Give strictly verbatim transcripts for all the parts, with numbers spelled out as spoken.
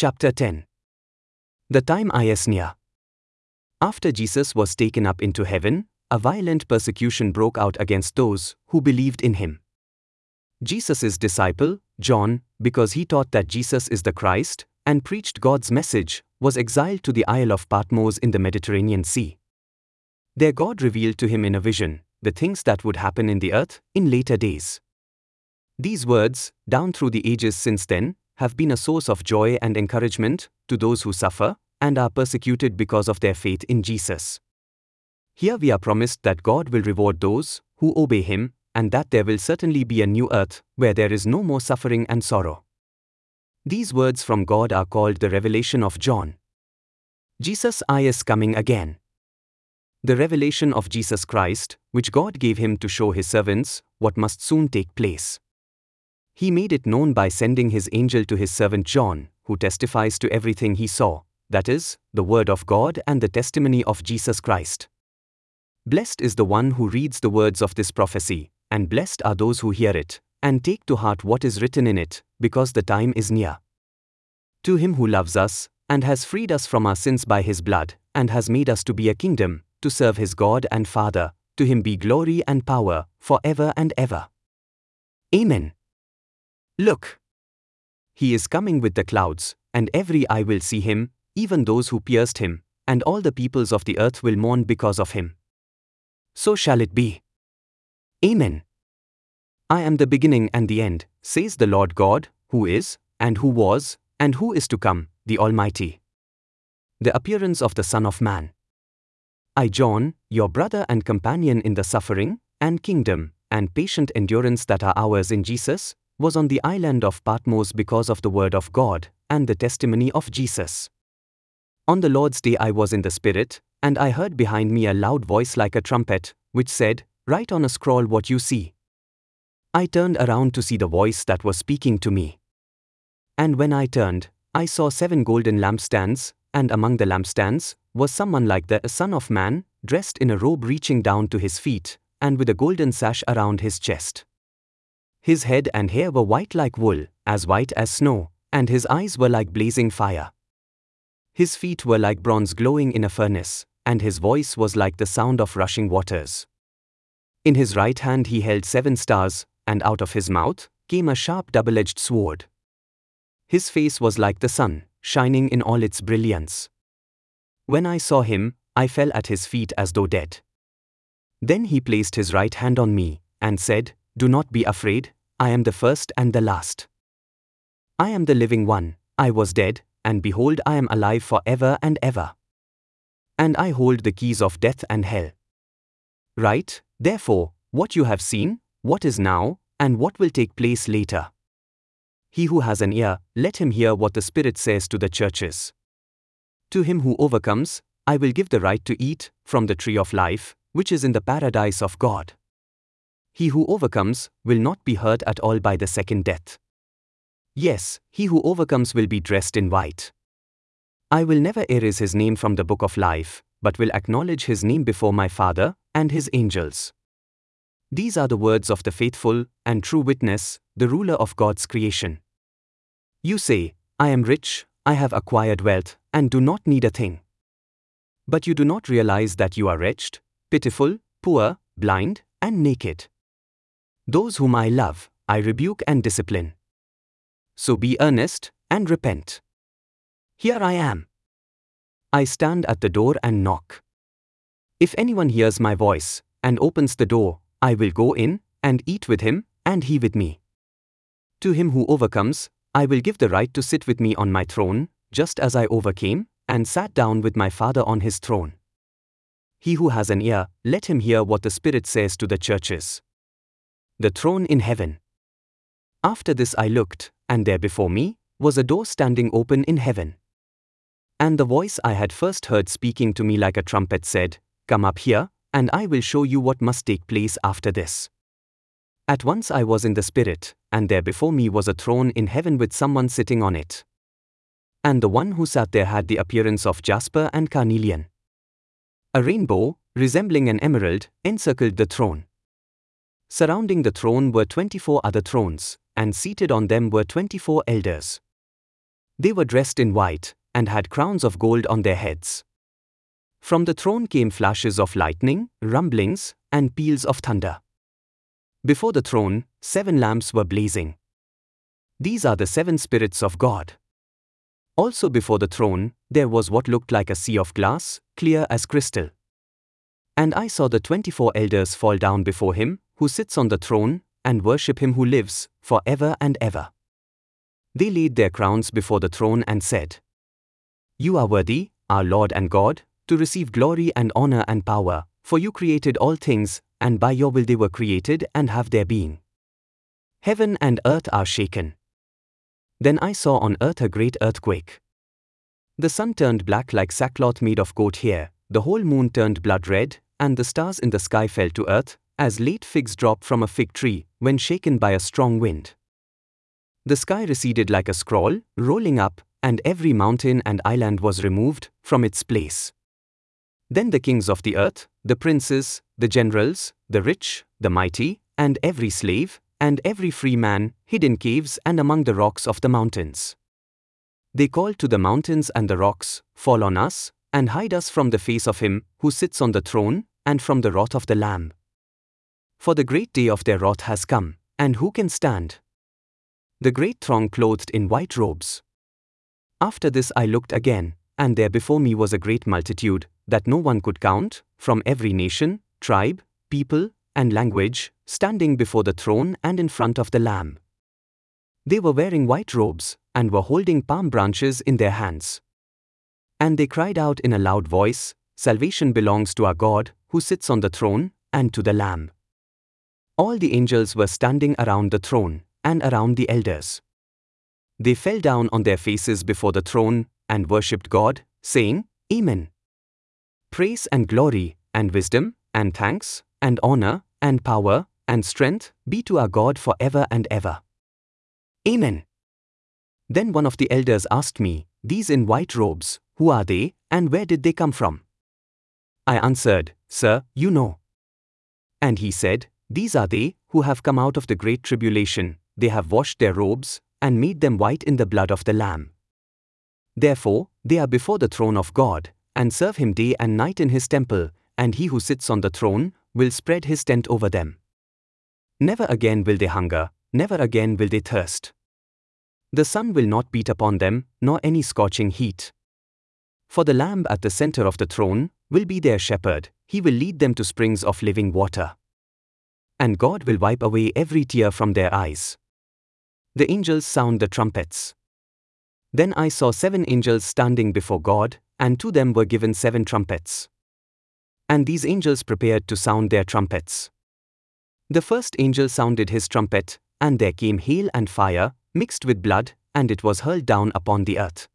Chapter ten. The time is near. After Jesus was taken up into heaven, a violent persecution broke out against those who believed in him. Jesus' disciple, John, because he taught that Jesus is the Christ, and preached God's message, was exiled to the Isle of Patmos in the Mediterranean Sea. There God revealed to him in a vision the things that would happen in the earth in later days. These words, down through the ages since then, have been a source of joy and encouragement to those who suffer and are persecuted because of their faith in Jesus. Here we are promised that God will reward those who obey him, and that there will certainly be a new earth where there is no more suffering and sorrow. These words from God are called the revelation of John. Jesus is coming again. The revelation of Jesus Christ, which God gave him to show his servants what must soon take place. He made it known by sending his angel to his servant John, who testifies to everything he saw, that is, the word of God and the testimony of Jesus Christ. Blessed is the one who reads the words of this prophecy, and blessed are those who hear it, and take to heart what is written in it, because the time is near. To him who loves us, and has freed us from our sins by his blood, and has made us to be a kingdom, to serve his God and Father, to him be glory and power, forever and ever. Amen. Look! He is coming with the clouds, and every eye will see him, even those who pierced him, and all the peoples of the earth will mourn because of him. So shall it be. Amen. I am the beginning and the end, says the Lord God, who is, and who was, and who is to come, the Almighty. The appearance of the Son of Man. I, John, your brother and companion in the suffering, and kingdom, and patient endurance that are ours in Jesus, was on the island of Patmos because of the word of God, and the testimony of Jesus. On the Lord's day I was in the Spirit, and I heard behind me a loud voice like a trumpet, which said, "Write on a scroll what you see." I turned around to see the voice that was speaking to me. And when I turned, I saw seven golden lampstands, and among the lampstands was someone like the Son of Man, dressed in a robe reaching down to his feet, and with a golden sash around his chest. His head and hair were white like wool, as white as snow, and his eyes were like blazing fire. His feet were like bronze glowing in a furnace, and his voice was like the sound of rushing waters. In his right hand he held seven stars, and out of his mouth came a sharp double-edged sword. His face was like the sun, shining in all its brilliance. When I saw him, I fell at his feet as though dead. Then he placed his right hand on me, and said, "Do not be afraid, I am the first and the last. I am the living one, I was dead, and behold I am alive forever and ever. And I hold the keys of death and hell. Write, therefore, what you have seen, what is now, and what will take place later. He who has an ear, let him hear what the Spirit says to the churches. To him who overcomes, I will give the right to eat from the tree of life, which is in the paradise of God. He who overcomes will not be hurt at all by the second death. Yes, he who overcomes will be dressed in white. I will never erase his name from the book of life, but will acknowledge his name before my Father and his angels. These are the words of the faithful and true witness, the ruler of God's creation. You say, I am rich, I have acquired wealth, and do not need a thing. But you do not realize that you are wretched, pitiful, poor, blind, and naked. Those whom I love, I rebuke and discipline. So be earnest, and repent. Here I am. I stand at the door and knock. If anyone hears my voice, and opens the door, I will go in, and eat with him, and he with me. To him who overcomes, I will give the right to sit with me on my throne, just as I overcame, and sat down with my Father on his throne. He who has an ear, let him hear what the Spirit says to the churches. The throne in heaven. After this I looked, and there before me was a door standing open in heaven. And the voice I had first heard speaking to me like a trumpet said, "Come up here, and I will show you what must take place after this." At once I was in the Spirit, and there before me was a throne in heaven with someone sitting on it. And the one who sat there had the appearance of jasper and carnelian. A rainbow, resembling an emerald, encircled the throne. Surrounding the throne were twenty-four other thrones, and seated on them were twenty-four elders. They were dressed in white, and had crowns of gold on their heads. From the throne came flashes of lightning, rumblings, and peals of thunder. Before the throne, seven lamps were blazing. These are the seven spirits of God. Also before the throne, there was what looked like a sea of glass, clear as crystal. And I saw the twenty-four elders fall down before him, who sits on the throne, and worship him who lives, for ever and ever. They laid their crowns before the throne and said, "You are worthy, our Lord and God, to receive glory and honor and power, for you created all things, and by your will they were created and have their being. Heaven and earth are shaken." Then I saw on earth a great earthquake. The sun turned black like sackcloth made of goat hair, the whole moon turned blood red, and the stars in the sky fell to earth, as late figs drop from a fig tree, when shaken by a strong wind. The sky receded like a scroll, rolling up, and every mountain and island was removed from its place. Then the kings of the earth, the princes, the generals, the rich, the mighty, and every slave, and every free man, hid in caves and among the rocks of the mountains. They called to the mountains and the rocks, "Fall on us, and hide us from the face of him who sits on the throne, and from the wrath of the Lamb. For the great day of their wrath has come, and who can stand?" The great throng clothed in white robes. After this I looked again, and there before me was a great multitude, that no one could count, from every nation, tribe, people, and language, standing before the throne and in front of the Lamb. They were wearing white robes, and were holding palm branches in their hands. And they cried out in a loud voice, "Salvation belongs to our God, who sits on the throne, and to the Lamb." All the angels were standing around the throne, and around the elders. They fell down on their faces before the throne, and worshipped God, saying, "Amen. Praise and glory, and wisdom, and thanks, and honor, and power, and strength, be to our God for ever and ever. Amen." Then one of the elders asked me, "These in white robes, who are they, and where did they come from?" I answered, "Sir, you know." And he said, "These are they, who have come out of the great tribulation, they have washed their robes, and made them white in the blood of the Lamb. Therefore, they are before the throne of God, and serve him day and night in his temple, and he who sits on the throne will spread his tent over them. Never again will they hunger, never again will they thirst. The sun will not beat upon them, nor any scorching heat. For the Lamb at the center of the throne will be their shepherd, he will lead them to springs of living water. And God will wipe away every tear from their eyes. The angels sound the trumpets. Then I saw seven angels standing before God, and to them were given seven trumpets. And these angels prepared to sound their trumpets. The first angel sounded his trumpet, and there came hail and fire, mixed with blood, and it was hurled down upon the earth.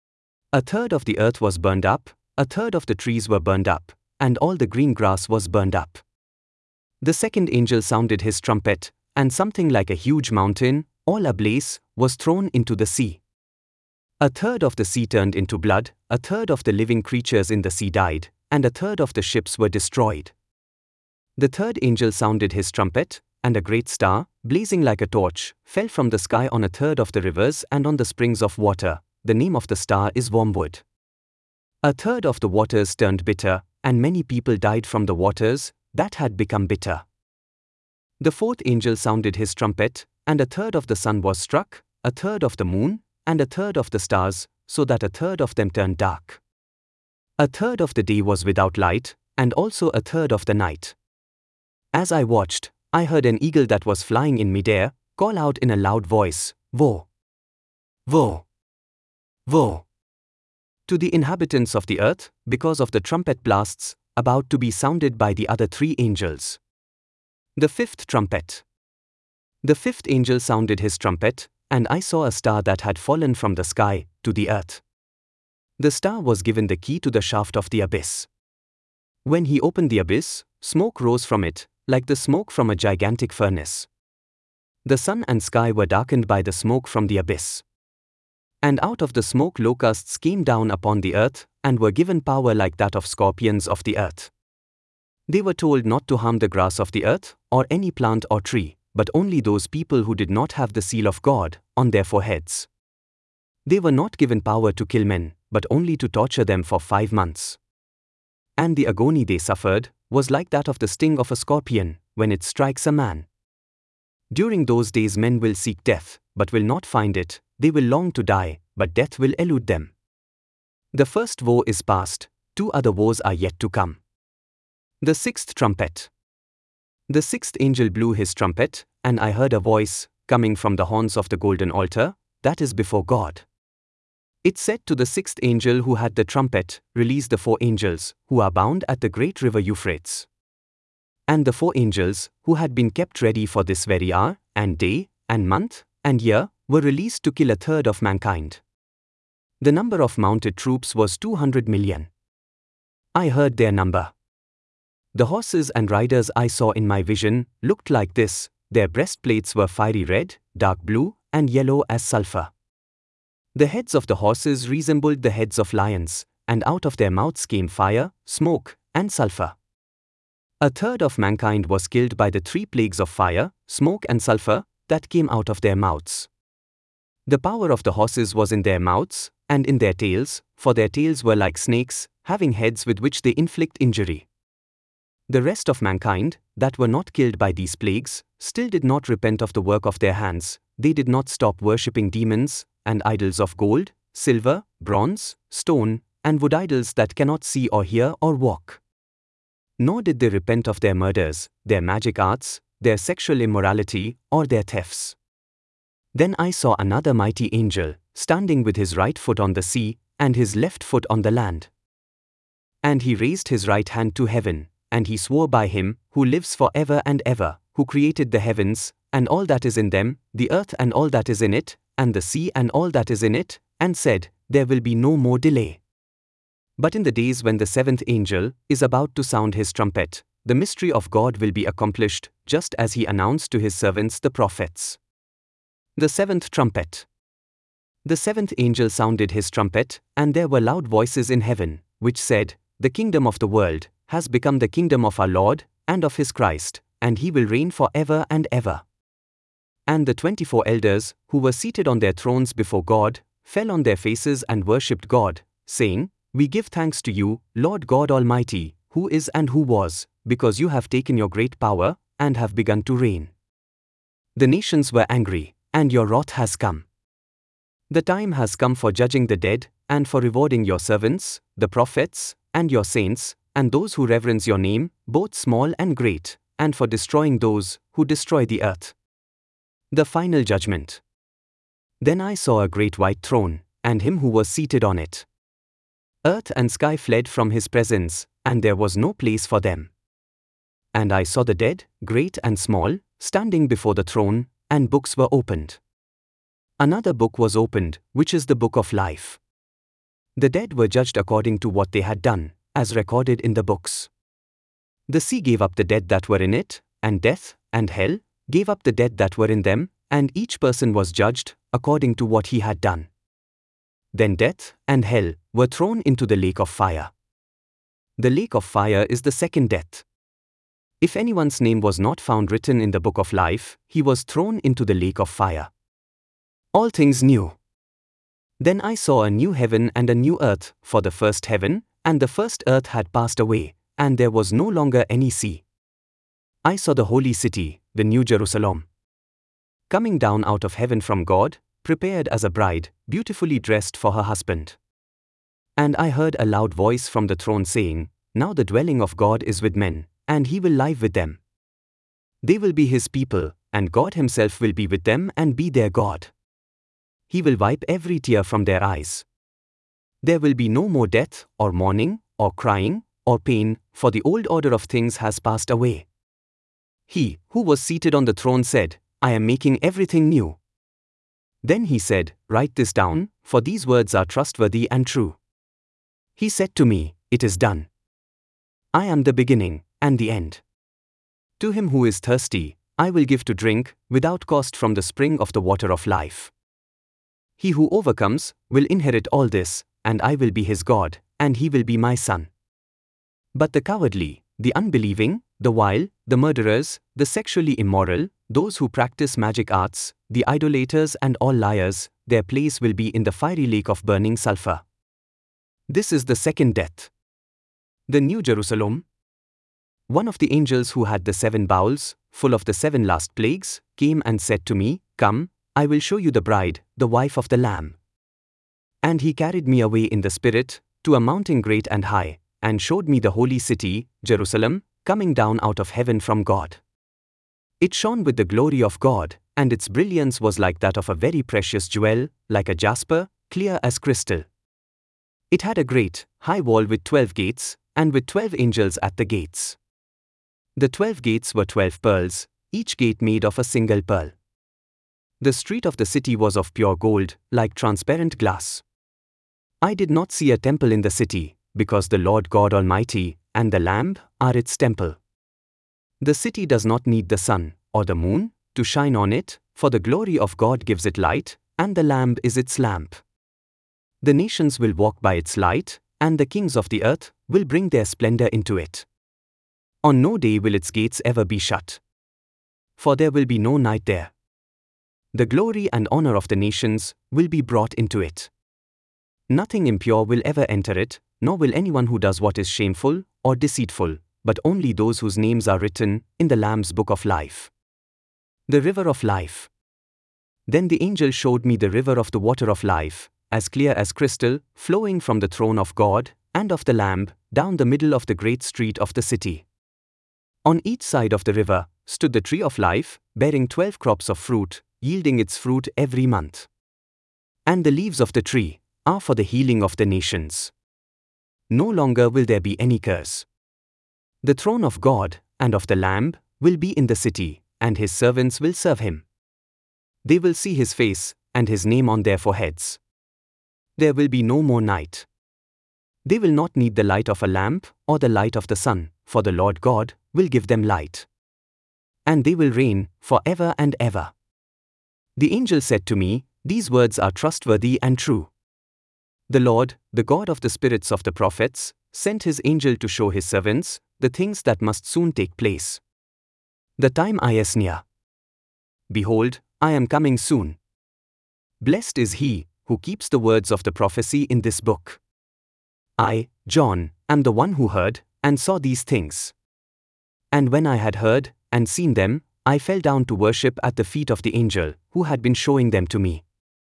A third of the earth was burned up, a third of the trees were burned up, and all the green grass was burned up. The second angel sounded his trumpet, and something like a huge mountain, all ablaze, was thrown into the sea. A third of the sea turned into blood, a third of the living creatures in the sea died, and a third of the ships were destroyed. The third angel sounded his trumpet, and a great star, blazing like a torch, fell from the sky on a third of the rivers and on the springs of water. The name of the star is Wormwood. A third of the waters turned bitter, and many people died from the waters that had become bitter. The fourth angel sounded his trumpet, and a third of the sun was struck, a third of the moon, and a third of the stars, so that a third of them turned dark. A third of the day was without light, and also a third of the night. As I watched, I heard an eagle that was flying in midair call out in a loud voice, "Woe! Woe! Woe!" to the inhabitants of the earth, because of the trumpet blasts about to be sounded by the other three angels. The fifth trumpet. The fifth angel sounded his trumpet, and I saw a star that had fallen from the sky to the earth. The star was given the key to the shaft of the abyss. When he opened the abyss, smoke rose from it, like the smoke from a gigantic furnace. The sun and sky were darkened by the smoke from the abyss. And out of the smoke locusts came down upon the earth, and were given power like that of scorpions of the earth. They were told not to harm the grass of the earth, or any plant or tree, but only those people who did not have the seal of God on their foreheads. They were not given power to kill men, but only to torture them for five months. And the agony they suffered was like that of the sting of a scorpion when it strikes a man. During those days men will seek death, but will not find it. They will long to die, but death will elude them. The first woe is past, two other woes are yet to come. The sixth trumpet. The sixth angel blew his trumpet, and I heard a voice, coming from the horns of the golden altar, that is before God. It said to the sixth angel who had the trumpet, "Release the four angels, who are bound at the great river Euphrates." And the four angels, who had been kept ready for this very hour, and day, and month, and year, were released to kill a third of mankind. The number of mounted troops was two hundred million. I heard their number. The horses and riders I saw in my vision looked like this: their breastplates were fiery red, dark blue, and yellow as sulfur. The heads of the horses resembled the heads of lions, and out of their mouths came fire, smoke, and sulfur. A third of mankind was killed by the three plagues of fire, smoke, and sulfur that came out of their mouths. The power of the horses was in their mouths, and in their tails, for their tails were like snakes, having heads with which they inflict injury. The rest of mankind, that were not killed by these plagues, still did not repent of the work of their hands. They did not stop worshipping demons, and idols of gold, silver, bronze, stone, and wood, idols that cannot see or hear or walk. Nor did they repent of their murders, their magic arts, their sexual immorality, or their thefts. Then I saw another mighty angel, standing with his right foot on the sea, and his left foot on the land. And he raised his right hand to heaven, and he swore by him, who lives for ever and ever, who created the heavens, and all that is in them, the earth and all that is in it, and the sea and all that is in it, and said, "There will be no more delay." But in the days when the seventh angel is about to sound his trumpet, the mystery of God will be accomplished, just as he announced to his servants the prophets. The seventh trumpet. The seventh angel sounded his trumpet, and there were loud voices in heaven, which said, "The kingdom of the world has become the kingdom of our Lord, and of his Christ, and he will reign for ever and ever." And the twenty-four elders, who were seated on their thrones before God, fell on their faces and worshipped God, saying, "We give thanks to you, Lord God Almighty, who is and who was, because you have taken your great power, and have begun to reign. The nations were angry, and your wrath has come. The time has come for judging the dead, and for rewarding your servants, the prophets, and your saints, and those who reverence your name, both small and great, and for destroying those who destroy the earth." The final judgment. Then I saw a great white throne, and him who was seated on it. Earth and sky fled from his presence, and there was no place for them. And I saw the dead, great and small, standing before the throne, and books were opened. Another book was opened, which is the book of life. The dead were judged according to what they had done, as recorded in the books. The sea gave up the dead that were in it, and death, and hell, gave up the dead that were in them, and each person was judged according to what he had done. Then death and hell were thrown into the lake of fire. The lake of fire is the second death. If anyone's name was not found written in the book of life, he was thrown into the lake of fire. All things new. Then I saw a new heaven and a new earth, for the first heaven and the first earth had passed away, and there was no longer any sea. I saw the holy city, the New Jerusalem, coming down out of heaven from God, prepared as a bride, beautifully dressed for her husband. And I heard a loud voice from the throne saying, "Now the dwelling of God is with men, and he will live with them. They will be his people, and God himself will be with them and be their God. He will wipe every tear from their eyes. There will be no more death, or mourning, or crying, or pain, for the old order of things has passed away." He who was seated on the throne said, "I am making everything new." Then he said, "Write this down, for these words are trustworthy and true." He said to me, "It is done. I am the beginning and the end. To him who is thirsty, I will give to drink, without cost from the spring of the water of life. He who overcomes will inherit all this, and I will be his God, and he will be my son. But the cowardly, the unbelieving, the vile, the murderers, the sexually immoral, those who practice magic arts, the idolaters and all liars, their place will be in the fiery lake of burning sulfur. This is the second death. The New Jerusalem. One of the angels who had the seven bowls, full of the seven last plagues, came and said to me, "Come, I will show you the bride, the wife of the Lamb." And he carried me away in the Spirit, to a mountain great and high, and showed me the holy city, Jerusalem, coming down out of heaven from God. It shone with the glory of God, and its brilliance was like that of a very precious jewel, like a jasper, clear as crystal. It had a great, high wall with twelve gates, and with twelve angels at the gates. The twelve gates were twelve pearls, each gate made of a single pearl. The street of the city was of pure gold, like transparent glass. I did not see a temple in the city, because the Lord God Almighty, and the Lamb, are its temple. The city does not need the sun, or the moon, to shine on it, for the glory of God gives it light, and the Lamb is its lamp. The nations will walk by its light, and the kings of the earth will bring their splendor into it. On no day will its gates ever be shut. For there will be no night there. The glory and honor of the nations will be brought into it. Nothing impure will ever enter it, nor will anyone who does what is shameful or deceitful, but only those whose names are written in the Lamb's book of life. The river of life. Then the angel showed me the river of the water of life, as clear as crystal, flowing from the throne of God and of the Lamb, down the middle of the great street of the city. On each side of the river stood the tree of life, bearing twelve crops of fruit, yielding its fruit every month. And the leaves of the tree are for the healing of the nations. No longer will there be any curse. The throne of God and of the Lamb will be in the city, and his servants will serve him. They will see his face, and his name on their foreheads. There will be no more night. They will not need the light of a lamp or the light of the sun, for the Lord God will give them light. And they will reign forever and ever. The angel said to me, "These words are trustworthy and true." The Lord, the God of the spirits of the prophets, sent his angel to show his servants the things that must soon take place. The time is near. Behold, I am coming soon. Blessed is he who keeps the words of the prophecy in this book. I, John, am the one who heard and saw these things. And when I had heard and seen them, I fell down to worship at the feet of the angel who had been showing them to me.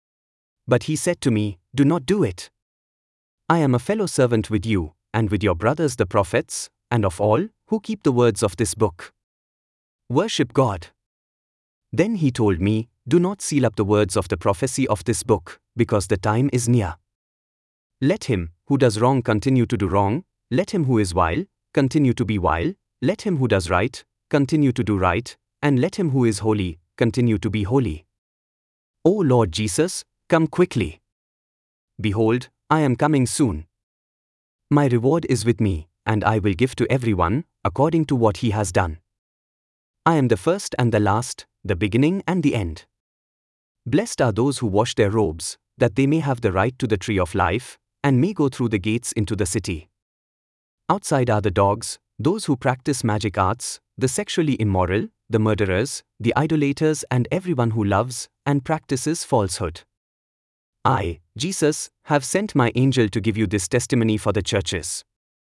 But he said to me, "Do not do it. I am a fellow servant with you, and with your brothers the prophets, and of all who keep the words of this book. Worship God." Then he told me, "Do not seal up the words of the prophecy of this book, because the time is near. Let him who does wrong continue to do wrong, let him who is vile continue to be vile, let him who does right continue to do right, and let him who is holy continue to be holy. O Lord Jesus, come quickly. Behold, I am coming soon. My reward is with me, and I will give to everyone according to what he has done. I am the first and the last, the beginning and the end. Blessed are those who wash their robes, that they may have the right to the tree of life, and may go through the gates into the city. Outside are the dogs, those who practice magic arts, the sexually immoral, the murderers, the idolaters, and everyone who loves and practices falsehood. I, Jesus, have sent my angel to give you this testimony for the churches.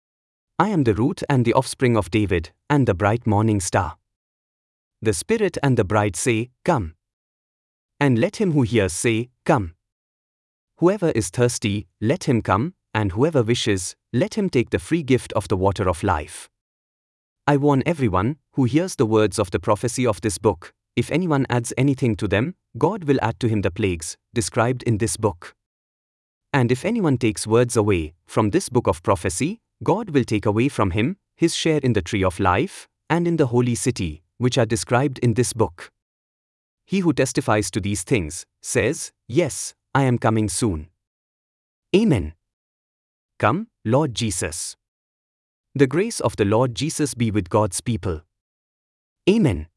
I am the root and the offspring of David, and the bright morning star. The Spirit and the bride say, "Come." And let him who hears say, "Come." Whoever is thirsty, let him come, and whoever wishes, let him take the free gift of the water of life. I warn everyone who hears the words of the prophecy of this book. If anyone adds anything to them, God will add to him the plagues described in this book. And if anyone takes words away from this book of prophecy, God will take away from him his share in the tree of life and in the holy city, which are described in this book. He who testifies to these things says, "Yes, I am coming soon." Amen. Come, Lord Jesus. The grace of the Lord Jesus be with God's people. Amen.